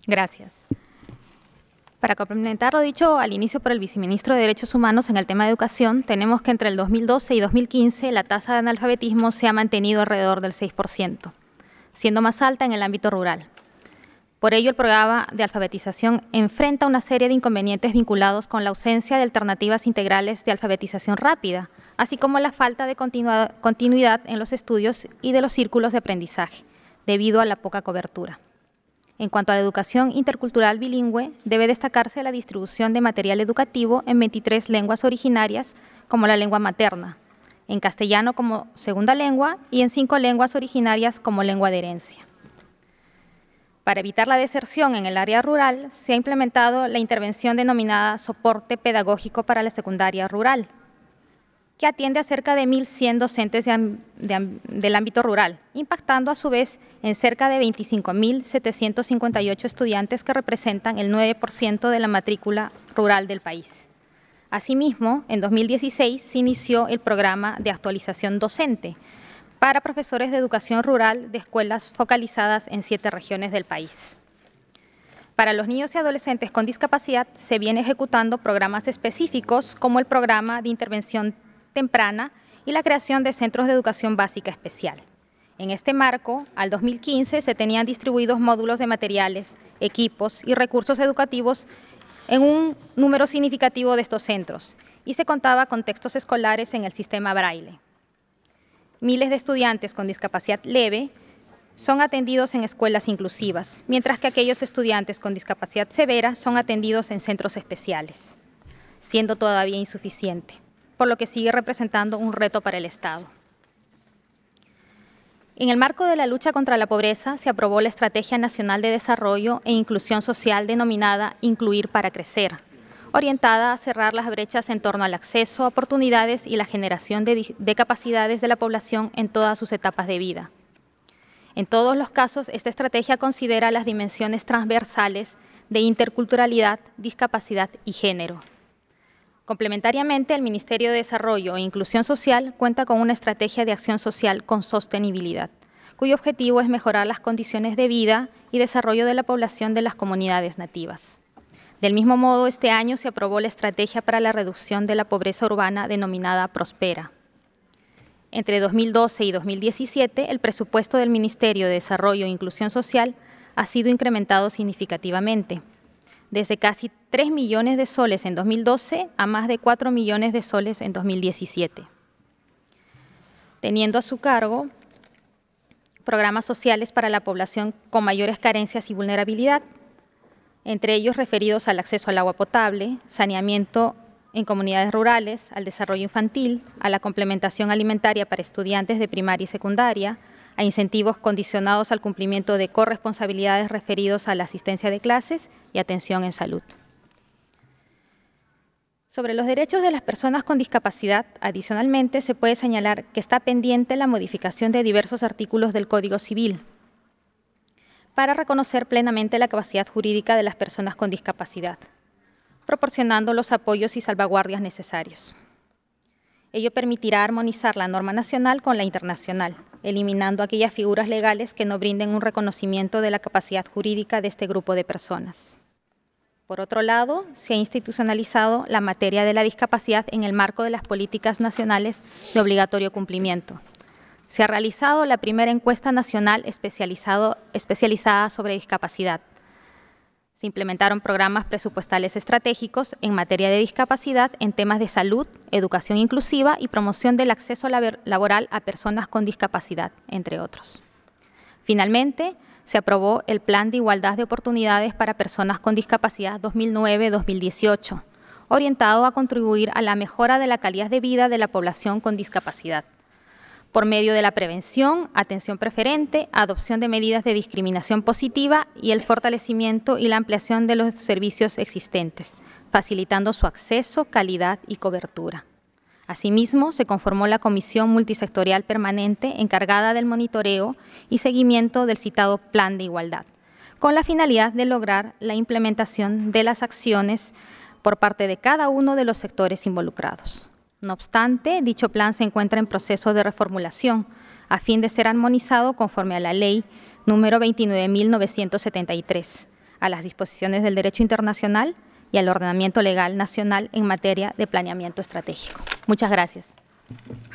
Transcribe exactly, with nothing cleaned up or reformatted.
Gracias. Para complementar lo dicho al inicio por el viceministro de Derechos Humanos en el tema de educación, tenemos que entre el dos mil doce y dos mil quince la tasa de analfabetismo se ha mantenido alrededor del seis por ciento, siendo más alta en el ámbito rural. Por ello, el programa de alfabetización enfrenta una serie de inconvenientes vinculados con la ausencia de alternativas integrales de alfabetización rápida, así como la falta de continuidad en los estudios y de los círculos de aprendizaje, debido a la poca cobertura. En cuanto a la educación intercultural bilingüe, debe destacarse la distribución de material educativo en veintitrés lenguas originarias como la lengua materna, en castellano como segunda lengua y en cinco lenguas originarias como lengua de herencia. Para evitar la deserción en el área rural, se ha implementado la intervención denominada Soporte Pedagógico para la Secundaria Rural, que atiende a cerca de mil cien docentes de, de, del ámbito rural, impactando a su vez en cerca de veinticinco mil setecientos cincuenta y ocho estudiantes que representan el nueve por ciento de la matrícula rural del país. Asimismo, en dos mil dieciséis se inició el programa de actualización docente para profesores de educación rural de escuelas focalizadas en siete regiones del país. Para los niños y adolescentes con discapacidad se viene ejecutando programas específicos como el programa de intervención temprana y la creación de centros de educación básica especial. En este marco, al dos mil quince se tenían distribuidos módulos de materiales, equipos y recursos educativos en un número significativo de estos centros y se contaba con textos escolares en el sistema Braille. Miles de estudiantes con discapacidad leve son atendidos en escuelas inclusivas, mientras que aquellos estudiantes con discapacidad severa son atendidos en centros especiales, siendo todavía insuficiente, por lo que sigue representando un reto para el Estado. En el marco de la lucha contra la pobreza, se aprobó la Estrategia Nacional de Desarrollo e Inclusión Social denominada Incluir para Crecer, orientada a cerrar las brechas en torno al acceso a oportunidades y la generación de, de capacidades de la población en todas sus etapas de vida. En todos los casos, esta estrategia considera las dimensiones transversales de interculturalidad, discapacidad y género. Complementariamente, el Ministerio de Desarrollo e Inclusión Social cuenta con una estrategia de acción social con sostenibilidad, cuyo objetivo es mejorar las condiciones de vida y desarrollo de la población de las comunidades nativas. Del mismo modo, este año se aprobó la Estrategia para la Reducción de la Pobreza Urbana denominada Prospera. Entre dos mil doce y dos mil diecisiete, el presupuesto del Ministerio de Desarrollo e Inclusión Social ha sido incrementado significativamente, desde casi tres millones de soles en dos mil doce a más de cuatro millones de soles en dos mil diecisiete, teniendo a su cargo programas sociales para la población con mayores carencias y vulnerabilidad, entre ellos referidos al acceso al agua potable, saneamiento en comunidades rurales, al desarrollo infantil, a la complementación alimentaria para estudiantes de primaria y secundaria, a incentivos condicionados al cumplimiento de corresponsabilidades referidos a la asistencia de clases y atención en salud. Sobre los derechos de las personas con discapacidad, adicionalmente, se puede señalar que está pendiente la modificación de diversos artículos del Código Civil para reconocer plenamente la capacidad jurídica de las personas con discapacidad, proporcionando los apoyos y salvaguardias necesarios. Ello permitirá armonizar la norma nacional con la internacional, eliminando aquellas figuras legales que no brinden un reconocimiento de la capacidad jurídica de este grupo de personas. Por otro lado, se ha institucionalizado la materia de la discapacidad en el marco de las políticas nacionales de obligatorio cumplimiento. Se ha realizado la primera encuesta nacional especializado, especializada sobre discapacidad. Se implementaron programas presupuestales estratégicos en materia de discapacidad en temas de salud, educación inclusiva y promoción del acceso laboral a personas con discapacidad, entre otros. Finalmente, se aprobó el Plan de Igualdad de Oportunidades para Personas con Discapacidad dos mil nueve a dos mil dieciocho, orientado a contribuir a la mejora de la calidad de vida de la población con discapacidad, por medio de la prevención, atención preferente, adopción de medidas de discriminación positiva y el fortalecimiento y la ampliación de los servicios existentes, facilitando su acceso, calidad y cobertura. Asimismo, se conformó la Comisión Multisectorial Permanente encargada del monitoreo y seguimiento del citado Plan de Igualdad, con la finalidad de lograr la implementación de las acciones por parte de cada uno de los sectores involucrados. No obstante, dicho plan se encuentra en proceso de reformulación a fin de ser armonizado conforme a la Ley número veintinueve mil novecientos setenta y tres, a las disposiciones del derecho internacional y al ordenamiento legal nacional en materia de planeamiento estratégico. Muchas gracias.